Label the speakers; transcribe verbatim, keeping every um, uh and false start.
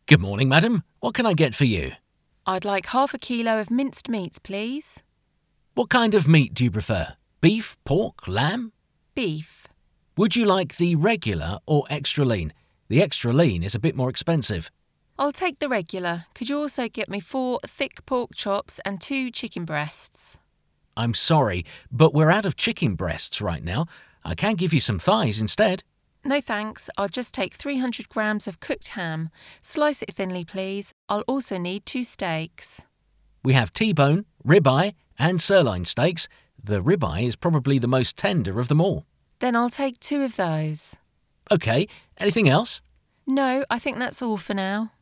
Speaker 1: Good morning, madam. What can I get for you?
Speaker 2: I'd like half a kilo of minced meats, please.
Speaker 1: What kind of meat do you prefer? Beef, pork, lamb?
Speaker 2: Beef.
Speaker 1: Would you like the regular or extra lean? The extra lean is a bit more expensive.
Speaker 2: I'll take the regular. Could you also get me four thick pork chops and two chicken breasts?
Speaker 1: I'm sorry, but we're out of chicken breasts right now. I can give you some thighs instead.
Speaker 2: No thanks, I'll just take three hundred grams of cooked ham. Slice it thinly, please. I'll also need two steaks.
Speaker 1: We have T-bone, ribeye and sirloin steaks. The ribeye is probably the most tender of them all.
Speaker 2: Then I'll take two of those.
Speaker 1: OK, anything else?
Speaker 2: No, I think that's all for now.